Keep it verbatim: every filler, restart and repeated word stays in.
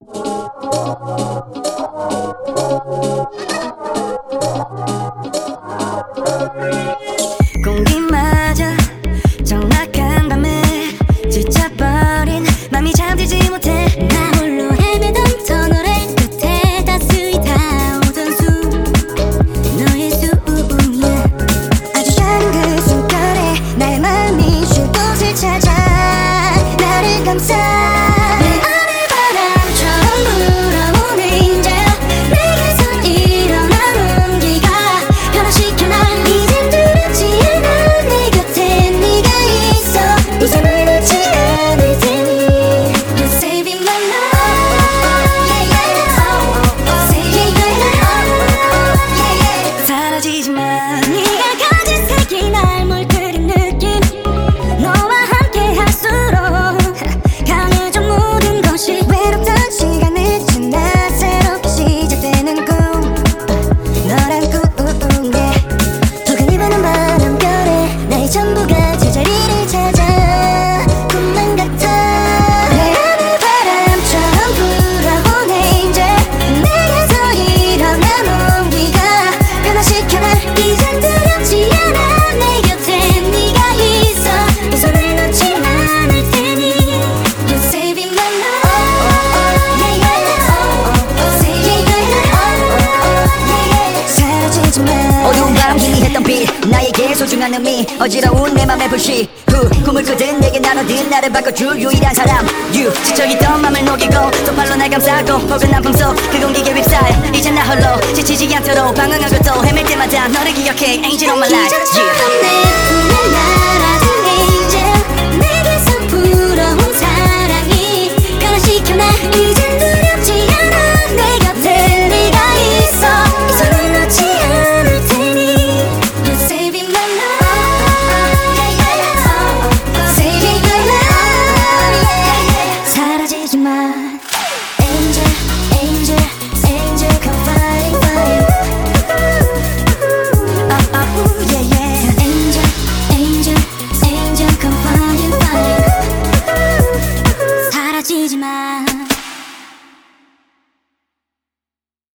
공기마저 적막한 밤에 지쳐버린 맘이 잠들지 못해 나 홀로 헤매던 터널의 끝에 따스히 타오던 숨 너의 숨이야 아주 작은 그 숨결에 나의 마음이 쉴 곳을 찾아 나를 감싸 전부가 제자리를 찾아 꿈만 같아 내 안을 바람처럼 불어오네 이제 내게서 일어난 온기가 변화시켜 날 이젠 두렵지 않아 내 곁에 네가 있어 내 손을 놓지 않을 테니 You're saving my life yeah, yeah. Saving my life yeah, yeah. 사라지지 마 어두운 밤 희미했던 빛 나에게 소중한 의미 어지러운 내 맘의 불씨 후 꿈을 꾸든 내게 나눠든 나를 바꿔줄 유일한 사람 You 지쳐있던 맘을 녹이고 또 발로 날 감싸고 포근한 품속 그 공기에 휩싸여 이젠 나 홀로 지치지 않도록 방황하고 또 헤맬 때마다 너를 기억해 Angel of my life yeah. 내 품에 날아